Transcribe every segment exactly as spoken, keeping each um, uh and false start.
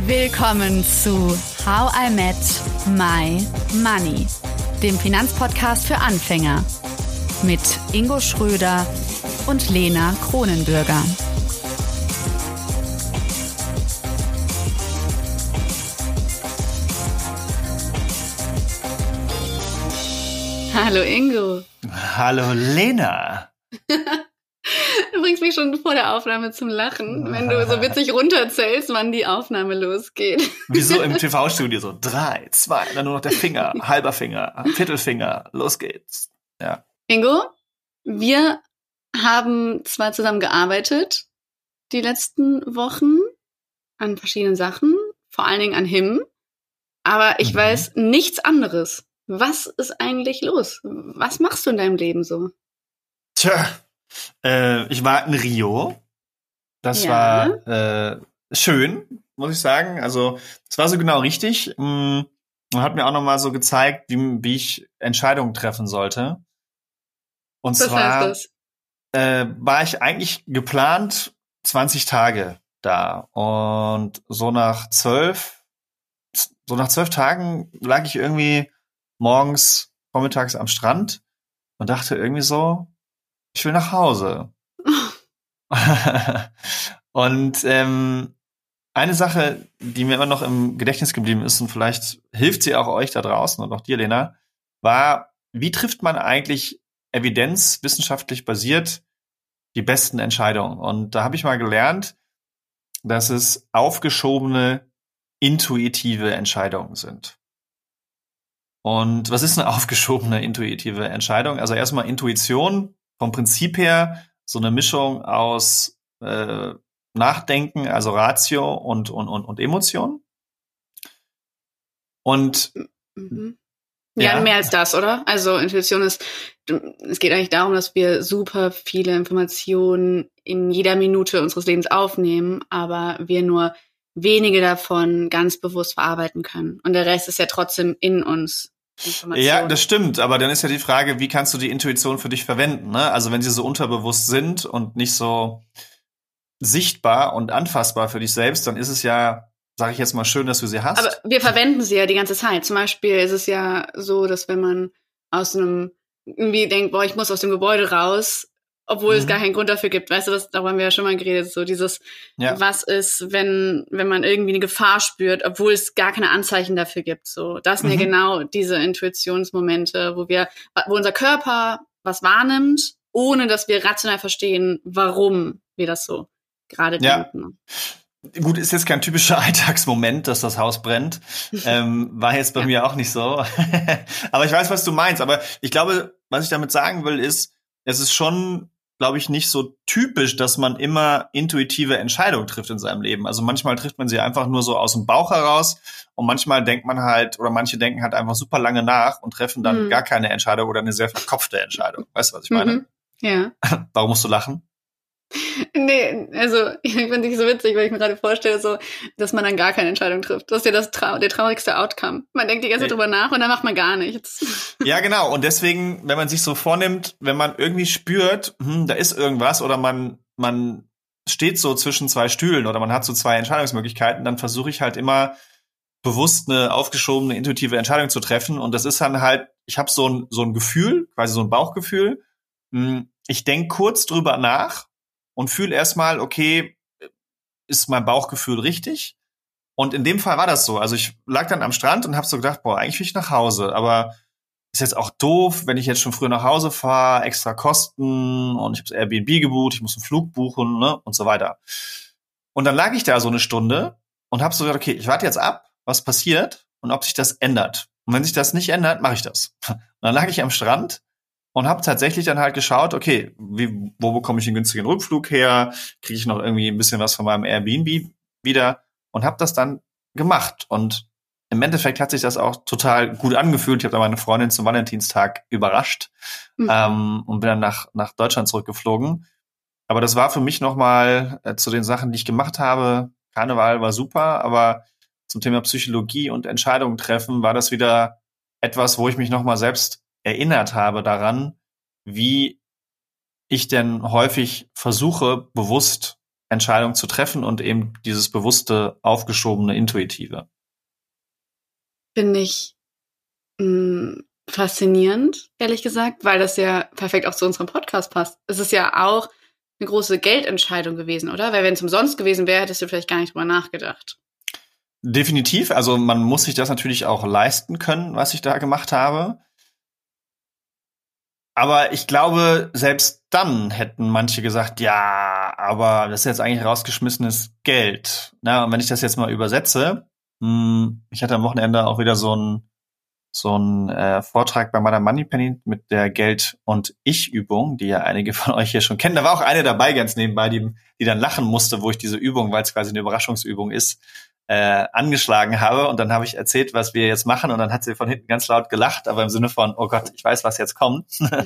Willkommen zu How I Met My Money, dem Finanzpodcast für Anfänger mit Ingo Schröder und Lena Kronenbürger. Hallo Ingo. Hallo Lena. Du bringst mich schon vor der Aufnahme zum Lachen, wenn du so witzig runterzählst, wann die Aufnahme losgeht. Wieso im T V-Studio so drei, zwei, dann nur noch der Finger, halber Finger, Viertelfinger, los geht's. Ja. Ingo, wir haben zwar zusammen gearbeitet die letzten Wochen an verschiedenen Sachen, vor allen Dingen an Him, aber ich mhm. weiß nichts anderes. Was ist eigentlich los? Was machst du in deinem Leben so? Tja, äh, ich war in Rio. Das ja. war äh, schön, muss ich sagen. Also es war so genau richtig. Und hat mir auch nochmal so gezeigt, wie, wie ich Entscheidungen treffen sollte. Und Was zwar heißt das? Äh, war ich eigentlich geplant zwanzig Tage da. Und so nach zwölf, so nach zwölf Tagen lag ich irgendwie morgens, vormittags am Strand und dachte irgendwie so, ich will nach Hause. Und ähm, eine Sache, die mir immer noch im Gedächtnis geblieben ist, und vielleicht hilft sie auch euch da draußen und auch dir, Lena, war, wie trifft man eigentlich evidenzwissenschaftlich basiert die besten Entscheidungen? Und da habe ich mal gelernt, dass es aufgeschobene, intuitive Entscheidungen sind. Und was ist eine aufgeschobene, intuitive Entscheidung? Also erstmal Intuition, vom Prinzip her so eine Mischung aus äh, Nachdenken, also Ratio und, und, und, und Emotion. Und mhm. Ja, ja, mehr als das, oder? Also Intuition ist, es geht eigentlich darum, dass wir super viele Informationen in jeder Minute unseres Lebens aufnehmen, aber wir nur wenige davon ganz bewusst verarbeiten können. Und der Rest ist ja trotzdem in uns. Ja, das stimmt. Aber dann ist ja die Frage, wie kannst du die Intuition für dich verwenden? Ne? Also wenn sie so unterbewusst sind und nicht so sichtbar und anfassbar für dich selbst, dann ist es ja, sage ich jetzt mal, schön, dass du sie hast. Aber wir verwenden sie ja die ganze Zeit. Zum Beispiel ist es ja so, dass wenn man aus einem irgendwie denkt, boah, ich muss aus dem Gebäude raus, obwohl mhm. es gar keinen Grund dafür gibt. Weißt du, das, darüber haben wir ja schon mal geredet. So dieses, ja. was ist, wenn wenn man irgendwie eine Gefahr spürt, obwohl es gar keine Anzeichen dafür gibt. So, das sind mhm. ja genau diese Intuitionsmomente, wo wir, wo unser Körper was wahrnimmt, ohne dass wir rational verstehen, warum wir das so gerade ja. denken. Gut, ist jetzt kein typischer Alltagsmoment, dass das Haus brennt. ähm, war jetzt bei ja. mir auch nicht so. Aber ich weiß, was du meinst. Aber ich glaube, was ich damit sagen will, ist, es ist schon, glaube ich, nicht so typisch, dass man immer intuitive Entscheidungen trifft in seinem Leben. Also manchmal trifft man sie einfach nur so aus dem Bauch heraus und manchmal denkt man halt, oder manche denken halt einfach super lange nach und treffen dann mhm. gar keine Entscheidung oder eine sehr verkopfte Entscheidung. Weißt du, was ich meine? Mhm. Ja. Warum musst du lachen? Nee, also ich finde es so witzig, weil ich mir gerade vorstelle, so, dass man dann gar keine Entscheidung trifft. Das ist ja das Trau- der traurigste Outcome. Man denkt die ganze Zeit drüber nach und dann macht man gar nichts. Ja, genau. Und deswegen, wenn man sich so vornimmt, wenn man irgendwie spürt, hm, da ist irgendwas oder man man steht so zwischen zwei Stühlen oder man hat so zwei Entscheidungsmöglichkeiten, dann versuche ich halt immer bewusst eine aufgeschobene, intuitive Entscheidung zu treffen. Und das ist dann halt, ich habe so ein so ein Gefühl, quasi so ein Bauchgefühl. Ich denke kurz drüber nach und fühle erstmal, okay, ist mein Bauchgefühl richtig? Und in dem Fall war das so. Also ich lag dann am Strand und habe so gedacht, boah, eigentlich will ich nach Hause. Aber ist jetzt auch doof, wenn ich jetzt schon früher nach Hause fahre, extra Kosten und ich habe das Airbnb gebucht, ich muss einen Flug buchen, ne, und so weiter. Und dann lag ich da so eine Stunde und habe so gedacht, okay, ich warte jetzt ab, was passiert und ob sich das ändert. Und wenn sich das nicht ändert, mache ich das. Und dann lag ich am Strand und habe tatsächlich dann halt geschaut, okay, wie, wo bekomme ich einen günstigen Rückflug her? Kriege ich noch irgendwie ein bisschen was von meinem Airbnb wieder? Und habe das dann gemacht. Und im Endeffekt hat sich das auch total gut angefühlt. Ich habe dann meine Freundin zum Valentinstag überrascht mhm. ähm, und bin dann nach, nach Deutschland zurückgeflogen. Aber das war für mich nochmal äh, zu den Sachen, die ich gemacht habe. Karneval war super, aber zum Thema Psychologie und Entscheidungen treffen war das wieder etwas, wo ich mich nochmal selbst erinnert habe daran, wie ich denn häufig versuche, bewusst Entscheidungen zu treffen und eben dieses bewusste, aufgeschobene, intuitive. Finde ich mh, faszinierend, ehrlich gesagt, weil das ja perfekt auch zu unserem Podcast passt. Es ist ja auch eine große Geldentscheidung gewesen, oder? Weil wenn es umsonst gewesen wäre, hättest du vielleicht gar nicht drüber nachgedacht. Definitiv. Also man muss sich das natürlich auch leisten können, was ich da gemacht habe. Aber ich glaube, selbst dann hätten manche gesagt, ja, aber das ist jetzt eigentlich rausgeschmissenes Geld. Na, und wenn ich das jetzt mal übersetze, mh, ich hatte am Wochenende auch wieder so ein so ein äh, Vortrag bei Madame Moneypenny mit der Geld- und Ich-Übung, die ja einige von euch hier schon kennen. Da war auch eine dabei ganz nebenbei, die, die dann lachen musste, wo ich diese Übung, weil es quasi eine Überraschungsübung ist, äh, angeschlagen habe. Und dann habe ich erzählt, was wir jetzt machen. Und dann hat sie von hinten ganz laut gelacht, aber im Sinne von, oh Gott, ich weiß, was jetzt kommt.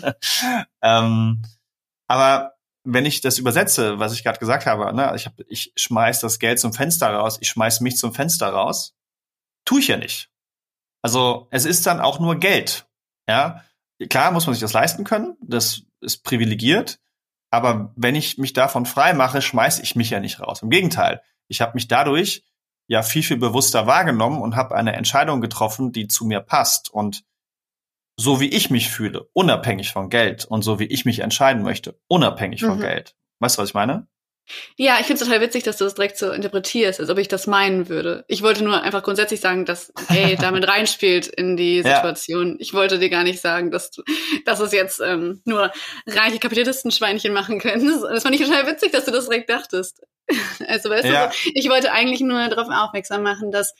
ähm, aber wenn ich das übersetze, was ich gerade gesagt habe, ne, ich, hab, ich schmeiß das Geld zum Fenster raus, ich schmeiß mich zum Fenster raus, tue ich ja nicht. Also es ist dann auch nur Geld. Ja, klar muss man sich das leisten können, das ist privilegiert, aber wenn ich mich davon frei mache, schmeiße ich mich ja nicht raus. Im Gegenteil, ich habe mich dadurch ja viel, viel bewusster wahrgenommen und habe eine Entscheidung getroffen, die zu mir passt. Und so wie ich mich fühle, unabhängig von Geld, und so wie ich mich entscheiden möchte, unabhängig mhm. von Geld. Weißt du, was ich meine? Ja, ich finde es total witzig, dass du das direkt so interpretierst, als ob ich das meinen würde. Ich wollte nur einfach grundsätzlich sagen, dass Geld damit reinspielt in die Situation. Ja. Ich wollte dir gar nicht sagen, dass du, dass es jetzt ähm, nur reiche Kapitalistenschweinchen machen können. Das fand ich total witzig, dass du das direkt dachtest. Also, weißt ja. du, ich wollte eigentlich nur darauf aufmerksam machen, dass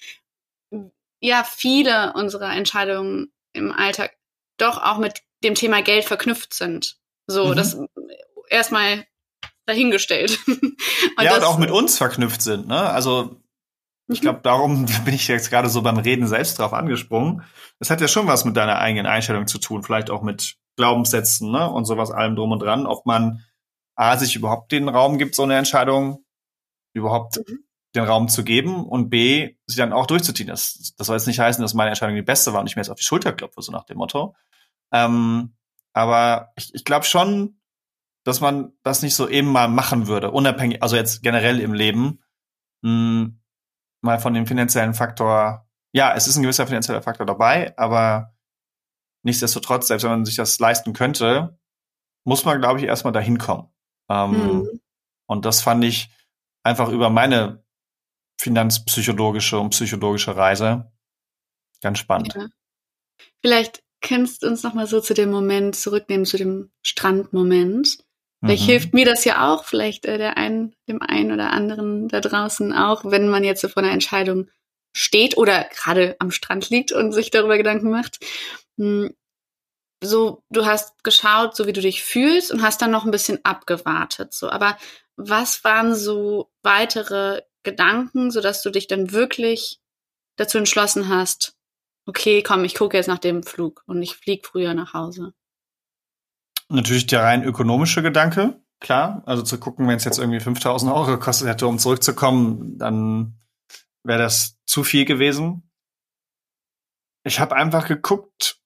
ja viele unserer Entscheidungen im Alltag doch auch mit dem Thema Geld verknüpft sind. So, mhm. das erstmal dahingestellt. und ja, das, und auch mit uns verknüpft sind, ne? Also, ich glaube, darum bin ich jetzt gerade so beim Reden selbst drauf angesprungen. Das hat ja schon was mit deiner eigenen Einstellung zu tun, vielleicht auch mit Glaubenssätzen, ne? Und sowas allem drum und dran, ob man A, sich überhaupt den Raum gibt, so eine Entscheidung überhaupt mhm. den Raum zu geben, und B, sie dann auch durchzuziehen. Das, das soll jetzt nicht heißen, dass meine Entscheidung die beste war und ich mir jetzt auf die Schulter klopfe, so nach dem Motto. Ähm, aber ich, ich glaube schon, dass man das nicht so eben mal machen würde, unabhängig, also jetzt generell im Leben, mh, mal von dem finanziellen Faktor, ja, es ist ein gewisser finanzieller Faktor dabei, aber nichtsdestotrotz, selbst wenn man sich das leisten könnte, muss man, glaube ich, erstmal dahin kommen. Ähm, mhm. Und das fand ich einfach über meine finanzpsychologische und psychologische Reise ganz spannend. Ja. Vielleicht kannst du uns noch mal so zu dem Moment zurücknehmen, zu dem Strandmoment. Vielleicht mhm. hilft mir das ja auch, vielleicht äh, der einen, dem einen oder anderen da draußen auch, wenn man jetzt so vor einer Entscheidung steht oder gerade am Strand liegt und sich darüber Gedanken macht. Hm, so, du hast geschaut, so wie du dich fühlst, und hast dann noch ein bisschen abgewartet. So, aber was waren so weitere Gedanken, sodass du dich dann wirklich dazu entschlossen hast, okay, komm, ich gucke jetzt nach dem Flug und ich fliege früher nach Hause? Natürlich der rein ökonomische Gedanke, klar. Also zu gucken, wenn es jetzt irgendwie fünftausend Euro gekostet hätte, um zurückzukommen, dann wäre das zu viel gewesen. Ich habe einfach geguckt,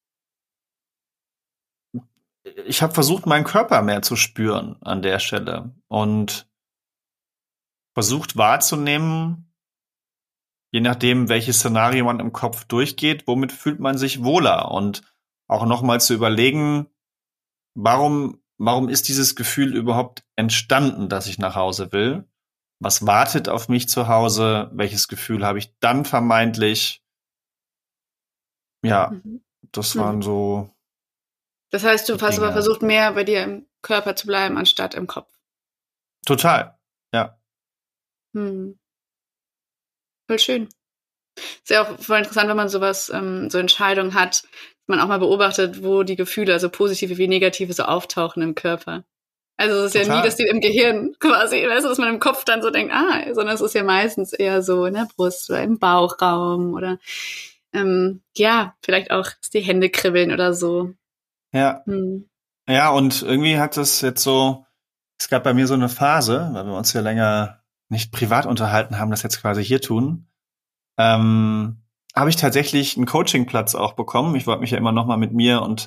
ich habe versucht, meinen Körper mehr zu spüren an der Stelle und versucht wahrzunehmen, je nachdem, welches Szenario man im Kopf durchgeht, womit fühlt man sich wohler, und auch nochmal zu überlegen, Warum, warum ist dieses Gefühl überhaupt entstanden, dass ich nach Hause will? Was wartet auf mich zu Hause? Welches Gefühl habe ich dann vermeintlich? Ja, mhm. das waren mhm. so. Das heißt, du hast aber versucht, mehr bei dir im Körper zu bleiben, anstatt im Kopf. Total, ja. Hm. Voll schön. Ist ja auch voll interessant, wenn man sowas, ähm, so Entscheidungen hat, man auch mal beobachtet, wo die Gefühle, also positive wie negative, so auftauchen im Körper. Also es ist Total. ja nie, dass die im Gehirn quasi, weißt du, dass man im Kopf dann so denkt, ah, sondern es ist ja meistens eher so in der Brust oder im Bauchraum oder ähm, ja, vielleicht auch, dass die Hände kribbeln oder so. Ja. Hm. Ja, und irgendwie hat es jetzt so, es gab bei mir so eine Phase, weil wir uns ja länger nicht privat unterhalten haben, das jetzt quasi hier tun, ähm, habe ich tatsächlich einen Coachingplatz auch bekommen. Ich wollte mich ja immer noch mal mit mir und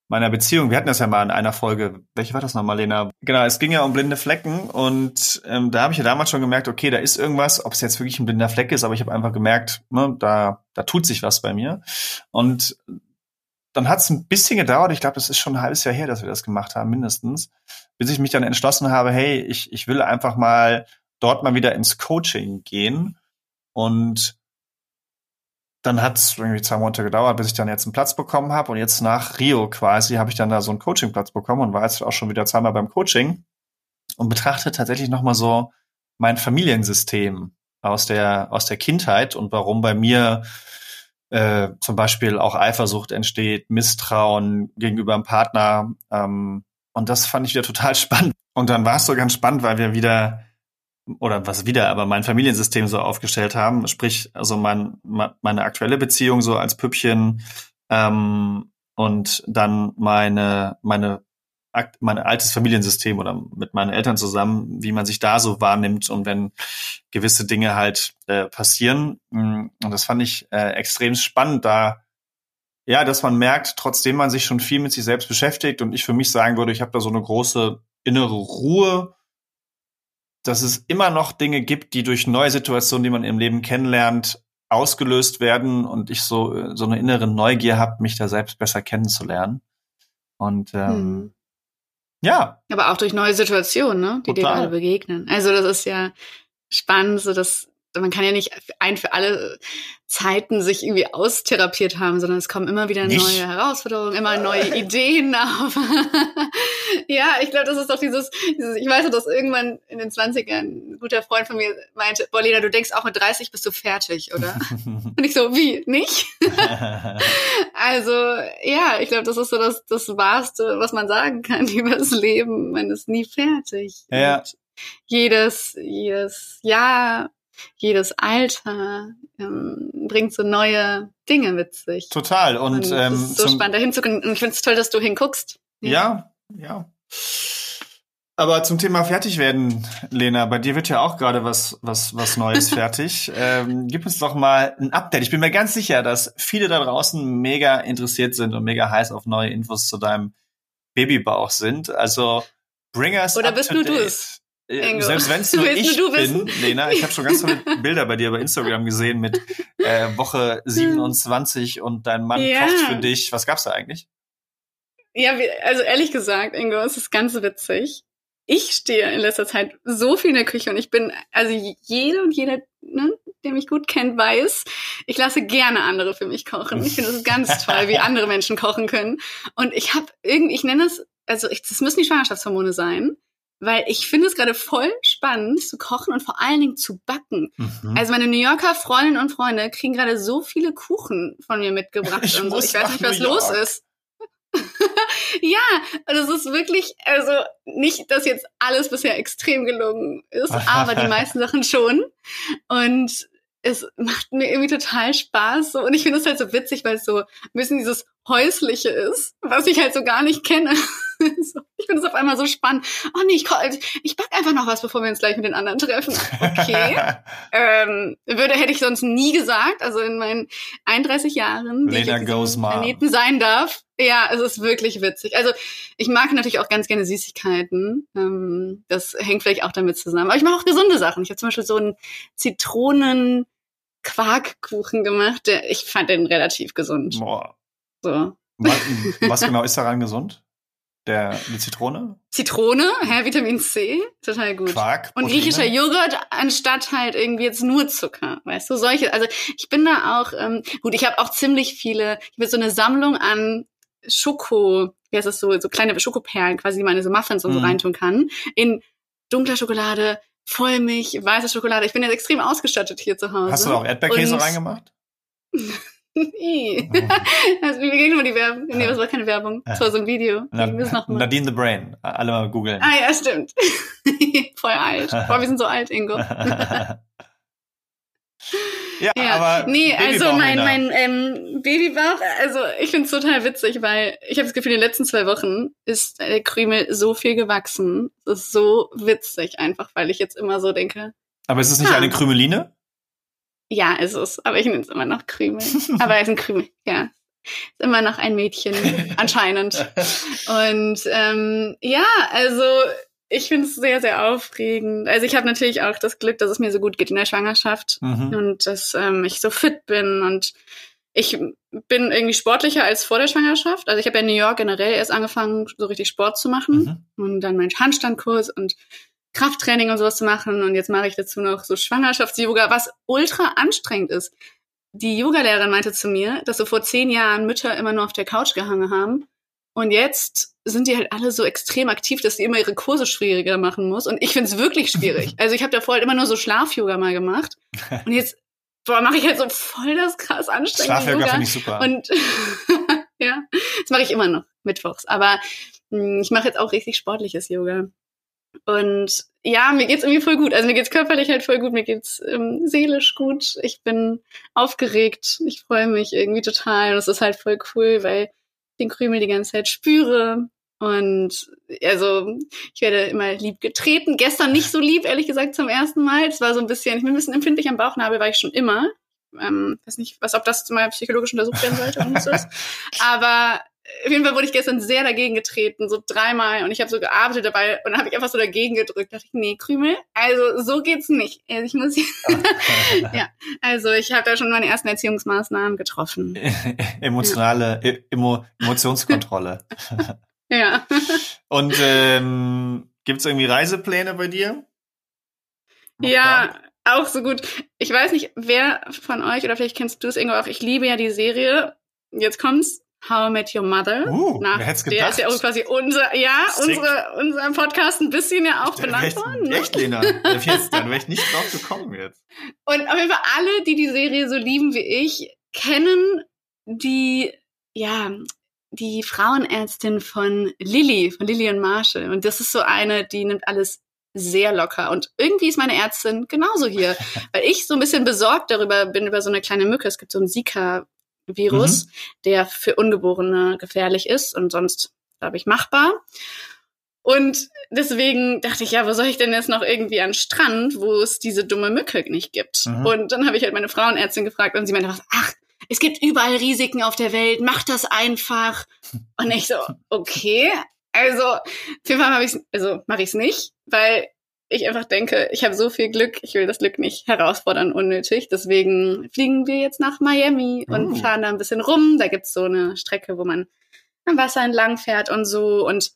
meiner Beziehung. Wir hatten das ja mal in einer Folge. Welche war das nochmal, Lena? Genau, es ging ja um blinde Flecken und ähm, da habe ich ja damals schon gemerkt, okay, da ist irgendwas, ob es jetzt wirklich ein blinder Fleck ist, aber ich habe einfach gemerkt, ne, da da tut sich was bei mir. Und dann hat es ein bisschen gedauert, ich glaube, das ist schon ein halbes Jahr her, dass wir das gemacht haben, mindestens, bis ich mich dann entschlossen habe, hey, ich ich will einfach mal dort mal wieder ins Coaching gehen. Und dann hat es irgendwie zwei Monate gedauert, bis ich dann jetzt einen Platz bekommen habe. Und jetzt nach Rio quasi habe ich dann da so einen Coachingplatz bekommen und war jetzt auch schon wieder zweimal beim Coaching und betrachte tatsächlich nochmal so mein Familiensystem aus der aus der Kindheit und warum bei mir äh, zum Beispiel auch Eifersucht entsteht, Misstrauen gegenüber einem Partner. Ähm, und das fand ich wieder total spannend. Und dann war es so ganz spannend, weil wir wieder oder was wieder, aber mein Familiensystem so aufgestellt haben, sprich, also mein, meine aktuelle Beziehung so als Püppchen ähm, und dann meine, meine, mein altes Familiensystem oder mit meinen Eltern zusammen, wie man sich da so wahrnimmt und wenn gewisse Dinge halt äh, passieren. Und das fand ich äh, extrem spannend, da ja, dass man merkt, trotzdem man sich schon viel mit sich selbst beschäftigt und ich für mich sagen würde, ich habe da so eine große innere Ruhe, dass es immer noch Dinge gibt, die durch neue Situationen, die man im Leben kennenlernt, ausgelöst werden und ich so so eine innere Neugier habe, mich da selbst besser kennenzulernen. Und ähm, hm. ja. Aber auch durch neue Situationen, ne, die Total. dir gerade begegnen. Also das ist ja spannend, so dass man kann ja nicht ein für alle Zeiten sich irgendwie austherapiert haben, sondern es kommen immer wieder nicht. neue Herausforderungen, immer neue Ideen auf. Ja, ich glaube, das ist doch dieses, dieses, ich weiß noch, dass irgendwann in den zwanzigern ein guter Freund von mir meinte, boah, Lena, du denkst auch mit dreißig bist du fertig, oder? Und ich so, wie, nicht? Also, ja, ich glaube, das ist so das, das Wahrste, was man sagen kann über das Leben. Man ist nie fertig. Ja. Und jedes, jedes Jahr, jedes Alter ähm, bringt so neue Dinge mit sich. Total. Und, und ähm, es ist so spannend, da hinzugucken. Und ich finde es toll, dass du hinguckst. Ja, ja. ja. Aber zum Thema Fertigwerden, Lena, bei dir wird ja auch gerade was was was Neues fertig. Ähm, gib uns doch mal ein Update. Ich bin mir ganz sicher, dass viele da draußen mega interessiert sind und mega heiß auf neue Infos zu deinem Babybauch sind. Also bring us Oder up bist to nur date. du es? Äh, selbst wenn es nur ich nur bin, Lena, ich habe schon ganz viele Bilder bei dir bei Instagram gesehen mit äh, Woche siebenundzwanzig und dein Mann ja. kocht für dich. Was gab's da eigentlich? Ja, also ehrlich gesagt, Ingo, es ist ganz witzig. Ich stehe in letzter Zeit so viel in der Küche und ich bin, also jede und jeder, ne, der mich gut kennt, weiß, ich lasse gerne andere für mich kochen. Ich finde es ganz toll, wie andere Menschen kochen können. Und ich habe irgendwie, ich nenne es, also ich, das müssen die Schwangerschaftshormone sein, weil ich finde es gerade voll spannend zu kochen und vor allen Dingen zu backen. Mhm. Also meine New Yorker Freundinnen und Freunde kriegen gerade so viele Kuchen von mir mitgebracht ich und so. Ich weiß nicht, was New los York. ist. Ja, das ist wirklich, also nicht, dass jetzt alles bisher extrem gelungen ist, aber die meisten Sachen schon. Und es macht mir irgendwie total Spaß. So. Und ich finde es halt so witzig, weil es so ein bisschen dieses Häusliche ist, was ich halt so gar nicht kenne. Ich finde es auf einmal so spannend. Oh nee, ich, ich back einfach noch was, bevor wir uns gleich mit den anderen treffen. Okay. ähm, würde, hätte ich sonst nie gesagt. Also in meinen einunddreißig Jahren, die Lena ich auf diesem Planeten sein darf. Ja, es ist wirklich witzig. Also ich mag natürlich auch ganz gerne Süßigkeiten. Ähm, das hängt vielleicht auch damit zusammen. Aber ich mache auch gesunde Sachen. Ich habe zum Beispiel so einen Zitronen-Quarkkuchen gemacht. Der, ich fand den relativ gesund. Boah. So. Was, was genau ist daran gesund? Der, die Zitrone? Zitrone, hä, Vitamin C, total gut. Quark, und griechischer Joghurt anstatt halt irgendwie jetzt nur Zucker, weißt du, solche, also ich bin da auch, ähm, gut, ich habe auch ziemlich viele, ich habe so eine Sammlung an Schoko, wie heißt das so, so kleine Schokoperlen quasi, die man in so Muffins und so mhm. reintun kann, in dunkler Schokolade, Vollmilch, weiße Schokolade, ich bin jetzt extrem ausgestattet hier zu Hause. Hast du da auch Erdbeerkäse und reingemacht? also, wie ging mal die Werbung? Nee, das war keine Werbung. Das war so ein Video. Na, Nadine the Brain. Alle mal googeln. Ah ja, stimmt. Voll alt. Boah, wir sind so alt, Ingo. ja, ja, aber nee, also mein, Lena. mein ähm, Babybauch, also ich find's total witzig, weil ich habe das Gefühl, in den letzten zwei Wochen ist der Krümel so viel gewachsen. Das ist so witzig einfach, weil ich jetzt immer so denke. Aber ist es nicht ah. eine Krümeline? Ja, ist es. Aber ich nenne es immer noch Krümel. Aber er ist ein Krümel, ja. Ist immer noch ein Mädchen, anscheinend. Und ähm, ja, also ich finde es sehr, sehr aufregend. Also ich habe natürlich auch das Glück, dass es mir so gut geht in der Schwangerschaft mhm. und dass ähm, ich so fit bin und ich bin irgendwie sportlicher als vor der Schwangerschaft. Also ich habe ja in New York generell erst angefangen, so richtig Sport zu machen mhm. und dann meinen Handstandkurs und Krafttraining und sowas zu machen. Und jetzt mache ich dazu noch so Schwangerschafts-Yoga, was ultra anstrengend ist. Die Yogalehrerin meinte zu mir, dass so vor zehn Jahren Mütter immer nur auf der Couch gehangen haben. Und jetzt sind die halt alle so extrem aktiv, dass die immer ihre Kurse schwieriger machen muss. Und ich finde es wirklich schwierig. Also ich habe davor halt immer nur so Schlaf-Yoga mal gemacht. Und jetzt boah, mache ich halt so voll das krass anstrengende Schlaf-Yoga finde ich super. Und ja, das mache ich immer noch mittwochs. Aber mh, ich mache jetzt auch richtig sportliches Yoga. Und ja, mir geht's irgendwie voll gut. Also mir geht's körperlich halt voll gut, mir geht's ähm, seelisch gut. Ich bin aufgeregt, ich freue mich irgendwie total. Und es ist halt voll cool, weil ich den Krümel die ganze Zeit spüre. Und also ich werde immer lieb getreten. Gestern nicht so lieb, ehrlich gesagt, zum ersten Mal. Es war so ein bisschen, ich bin ein bisschen empfindlich am Bauchnabel, war ich schon immer. Ähm, weiß nicht, was, ob das mal psychologisch untersucht werden sollte oder nicht so ist. Aber auf jeden Fall wurde ich gestern sehr dagegen getreten, so dreimal. Und ich habe so gearbeitet dabei und dann habe ich einfach so dagegen gedrückt. Da dachte ich, nee, Krümel, also so geht's nicht. Also ich muss ja, also ich habe da schon meine ersten Erziehungsmaßnahmen getroffen. Emotionale ja. Emo- Emotionskontrolle. Ja. Und ähm, gibt's irgendwie Reisepläne bei dir? Noch ja, da? Auch so gut. Ich weiß nicht, wer von euch, oder vielleicht kennst du es irgendwo auch, ich liebe ja die Serie, jetzt kommt's, How I Met Your Mother. Uh, Nach, wer hätt's gedacht? Der ist ja auch quasi unser, ja, unsere, unser Podcast ein bisschen ja auch benannt echt, worden. Ne? Echt, Lena? Jetzt, dann wäre ich nicht drauf gekommen jetzt. Und auf jeden Fall alle, die die Serie so lieben wie ich, kennen die, ja, die Frauenärztin von Lily, von Lily und Marshall. Und das ist so eine, die nimmt alles sehr locker. Und irgendwie ist meine Ärztin genauso hier. Weil ich so ein bisschen besorgt darüber bin, über so eine kleine Mücke. Es gibt so einen Zika-Virus, mhm. der für Ungeborene gefährlich ist und sonst, glaube ich, machbar. Und deswegen dachte ich, ja, wo soll ich denn jetzt noch irgendwie an den Strand, wo es diese dumme Mücke nicht gibt? Mhm. Und dann habe ich halt meine Frauenärztin gefragt und sie meinte, ach, es gibt überall Risiken auf der Welt, mach das einfach. Und ich so, okay, also auf jeden Fall ich's, also mache ich es nicht, weil ich einfach denke, ich habe so viel Glück, ich will das Glück nicht herausfordern, unnötig. Deswegen fliegen wir jetzt nach Miami und uh. fahren da ein bisschen rum. Da gibt's so eine Strecke, wo man am Wasser entlang fährt und so. Und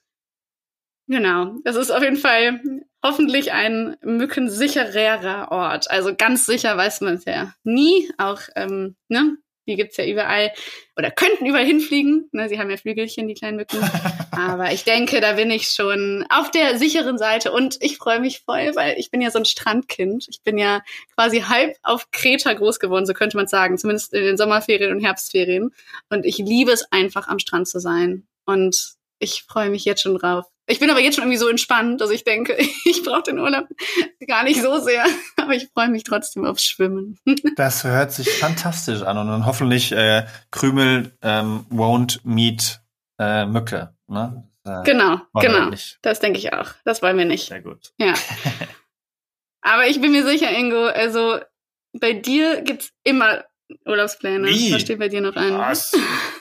genau, das ist auf jeden Fall hoffentlich ein mückensichererer Ort. Also ganz sicher weiß man es ja nie. Auch, ähm, ne? Die gibt's ja überall oder könnten überall hinfliegen. Ne, sie haben ja Flügelchen, die kleinen Mücken. Aber ich denke, da bin ich schon auf der sicheren Seite. Und ich freue mich voll, weil ich bin ja so ein Strandkind. Ich bin ja quasi halb auf Kreta groß geworden, so könnte man sagen. Zumindest in den Sommerferien und Herbstferien. Und ich liebe es einfach, am Strand zu sein. Und ich freue mich jetzt schon drauf. Ich bin aber jetzt schon irgendwie so entspannt, dass ich denke, ich brauche den Urlaub gar nicht so sehr. Aber ich freue mich trotzdem aufs Schwimmen. Das hört sich fantastisch an. Und dann hoffentlich äh, Krümel ähm, won't meet äh, Mücke. Ne? Äh, genau, genau. Das denke ich auch. Das wollen wir nicht. Sehr gut. Ja. Aber ich bin mir sicher, Ingo, also bei dir gibt's immer Urlaubspläne. Wie? Was steht bei dir noch an? Was?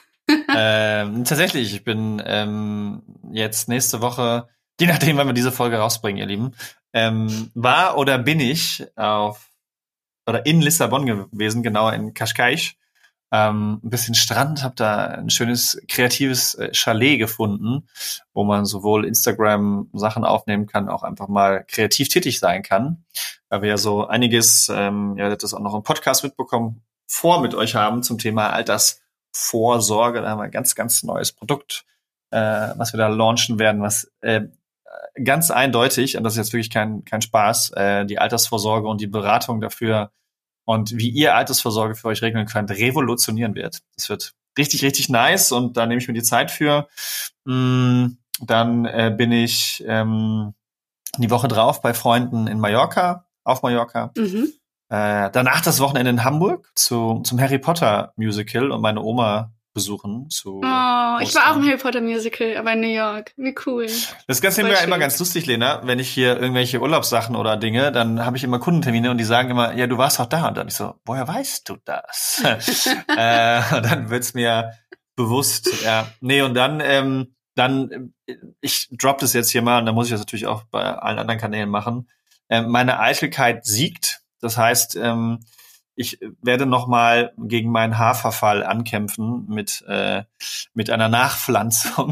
ähm, tatsächlich, ich bin ähm, jetzt nächste Woche, je nachdem, wann wir diese Folge rausbringen, ihr Lieben, ähm, war oder bin ich auf oder in Lissabon gewesen, genauer in Cascais. Ähm, ein bisschen Strand, habe da ein schönes kreatives äh, Chalet gefunden, wo man sowohl Instagram-Sachen aufnehmen kann, auch einfach mal kreativ tätig sein kann, weil wir ja so einiges, ähm, ihr werdet das auch noch im Podcast mitbekommen, vor mit euch haben zum Thema Alters Vorsorge. Da haben wir ein ganz, ganz neues Produkt, äh, was wir da launchen werden, was äh, ganz eindeutig, und das ist jetzt wirklich kein kein Spaß, äh, die Altersvorsorge und die Beratung dafür und wie ihr Altersvorsorge für euch regeln könnt, revolutionieren wird. Das wird richtig, richtig nice und da nehme ich mir die Zeit für. Mm, dann äh, bin ich ähm, die Woche drauf bei Freunden in Mallorca, auf Mallorca. Mhm. Äh, danach das Wochenende in Hamburg zu, zum Harry Potter Musical und meine Oma besuchen. Zu oh, ich war auch im Harry Potter Musical, aber in New York. Wie cool. Das Ganze ist ja immer ganz lustig, Lena. Wenn ich hier irgendwelche Urlaubssachen oder Dinge, dann habe ich immer Kundentermine und die sagen immer, ja, du warst auch da. Und dann ich so, woher weißt du das? äh, und dann wird's mir bewusst, ja. Nee, und dann, ähm, dann, ich drop das jetzt hier mal, und dann muss ich das natürlich auch bei allen anderen Kanälen machen. Ähm, meine Eitelkeit siegt. Das heißt, ähm, ich werde noch mal gegen meinen Haarverfall ankämpfen mit äh, mit einer Nachpflanzung.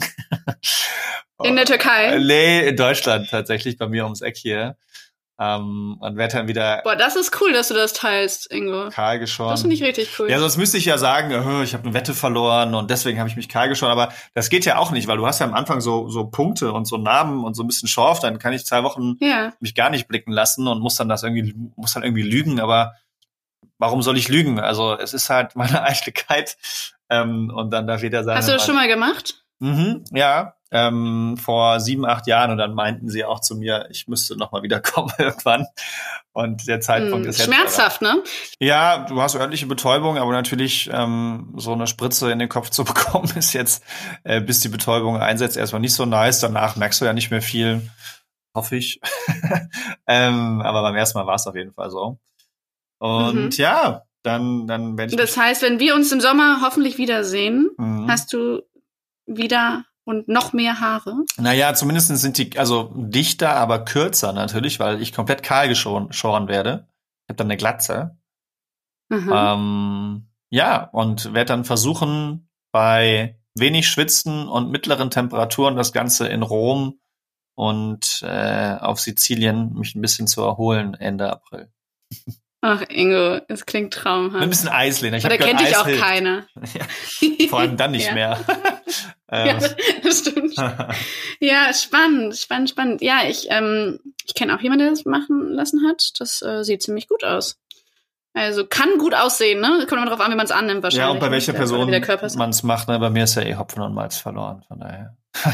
In der Türkei? Nee, in Deutschland tatsächlich, bei mir ums Eck hier. Ähm, und werde dann wieder... Boah, das ist cool, dass du das teilst, Ingo. Kahl geschoren. Das finde ich richtig cool. Ja, sonst müsste ich ja sagen, oh, ich habe eine Wette verloren und deswegen habe ich mich kahl geschoren. Aber das geht ja auch nicht, weil du hast ja am Anfang so so Punkte und so Namen und so ein bisschen Schorf. Dann kann ich zwei Wochen ja. mich gar nicht blicken lassen und muss dann das irgendwie muss dann irgendwie lügen. Aber warum soll ich lügen? Also es ist halt meine Eitelkeit. Ähm, und dann da wieder sagen. Hast du das schon mal gemacht? Mhm, ja, ähm, vor sieben, acht Jahren, und dann meinten sie auch zu mir, ich müsste noch mal wiederkommen irgendwann. Und der Zeitpunkt hm, ist jetzt... Schmerzhaft, ne? Ja, du hast örtliche Betäubung, aber natürlich ähm, so eine Spritze in den Kopf zu bekommen, ist jetzt, äh, bis die Betäubung einsetzt, erstmal nicht so nice. Danach merkst du ja nicht mehr viel, hoffe ich. ähm, aber beim ersten Mal war es auf jeden Fall so. Und mhm. ja, dann, dann werde ich... Das heißt, wenn wir uns im Sommer hoffentlich wiedersehen, mhm. hast du wieder und noch mehr Haare? Naja, zumindest sind die also dichter, aber kürzer natürlich, weil ich komplett kahl geschoren werde. Ich habe dann eine Glatze. Mhm. Ähm, ja, und werde dann versuchen, bei wenig Schwitzen und mittleren Temperaturen das Ganze in Rom und äh, auf Sizilien mich ein bisschen zu erholen Ende April. Ach, Ingo, es klingt traumhaft. Ein bisschen Eis, Lena. Ich da kennt dich auch hilft. keiner. Ja, vor allem dann nicht ja. mehr. Ja, das stimmt. Ja, spannend, spannend, spannend. Ja, ich, ähm, ich kenne auch jemanden, der das machen lassen hat. Das äh, sieht ziemlich gut aus. Also kann gut aussehen, ne? Kommt immer drauf an, wie man es annimmt wahrscheinlich. Ja, und bei welcher ne? Person man es macht. Ne? Bei mir ist ja eh Hopfen und Malz verloren, von daher.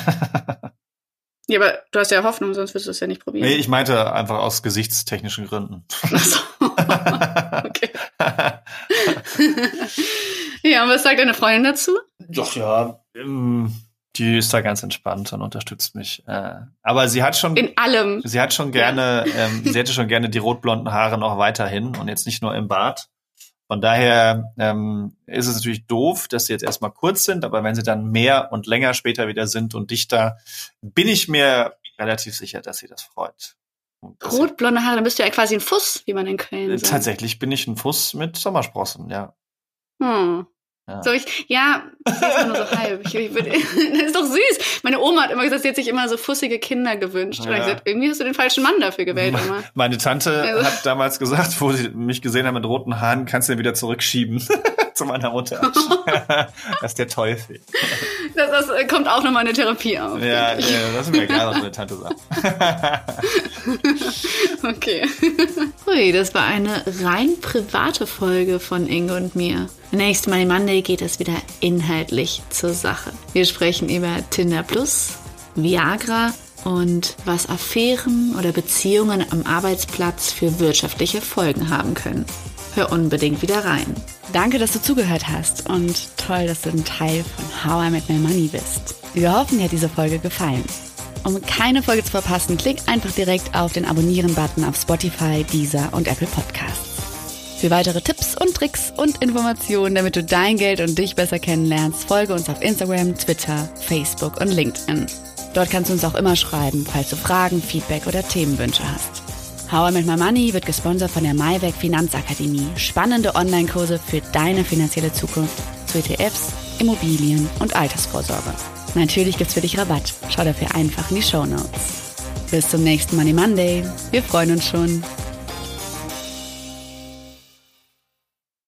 Ja, aber du hast ja Hoffnung, sonst würdest du es ja nicht probieren. Nee, ich meinte einfach aus gesichtstechnischen Gründen. Ach so. Okay. Ja, und was sagt deine Freundin dazu? Doch, ja. Die ist da ganz entspannt und unterstützt mich. Aber sie hat schon... In allem. Sie hat schon gerne, ja. ähm, sie hätte schon gerne die rotblonden Haare noch weiterhin und jetzt nicht nur im Bart. Von daher ähm, ist es natürlich doof, dass sie jetzt erstmal kurz sind, aber wenn sie dann mehr und länger später wieder sind und dichter, bin ich mir relativ sicher, dass sie das freut. Rotblonde Haare, dann bist du ja quasi ein Fuss, wie man in Köln sagt. Tatsächlich bin ich ein Fuss mit Sommersprossen, ja. Hm. Ja. So, ich, ja, das ist nur so halb. Ich, ich würd, das ist doch süß. Meine Oma hat immer gesagt, sie hat sich immer so fussige Kinder gewünscht. Ja. Und ich gesagt, irgendwie hast du den falschen Mann dafür gewählt, Oma. Meine Tante also. hat damals gesagt, wo sie mich gesehen hat mit roten Haaren, kannst du den wieder zurückschieben zu meiner Mutter. Das ist der Teufel. Das, das kommt auch nochmal in der Therapie auf. Ja, ja, das ist mir egal, was meine Tante sagt. Okay. Hui, das war eine rein private Folge von Ingo und mir. Nächsten Money Monday geht es wieder inhaltlich zur Sache. Wir sprechen über Tinder Plus, Viagra und was Affären oder Beziehungen am Arbeitsplatz für wirtschaftliche Folgen haben können. Hör unbedingt wieder rein. Danke, dass du zugehört hast und toll, dass du ein Teil von How I Met My Money bist. Wir hoffen, dir hat diese Folge gefallen. Um keine Folge zu verpassen, klick einfach direkt auf den Abonnieren-Button auf Spotify, Deezer und Apple Podcasts. Für weitere Tipps und Tricks und Informationen, damit du dein Geld und dich besser kennenlernst, folge uns auf Instagram, Twitter, Facebook und LinkedIn. Dort kannst du uns auch immer schreiben, falls du Fragen, Feedback oder Themenwünsche hast. How I Met My Money wird gesponsert von der Maiweg Finanzakademie. Spannende Online-Kurse für deine finanzielle Zukunft zu E T Fs, Immobilien und Altersvorsorge. Natürlich gibt's für dich Rabatt. Schau dafür einfach in die Shownotes. Bis zum nächsten Money Monday. Wir freuen uns schon.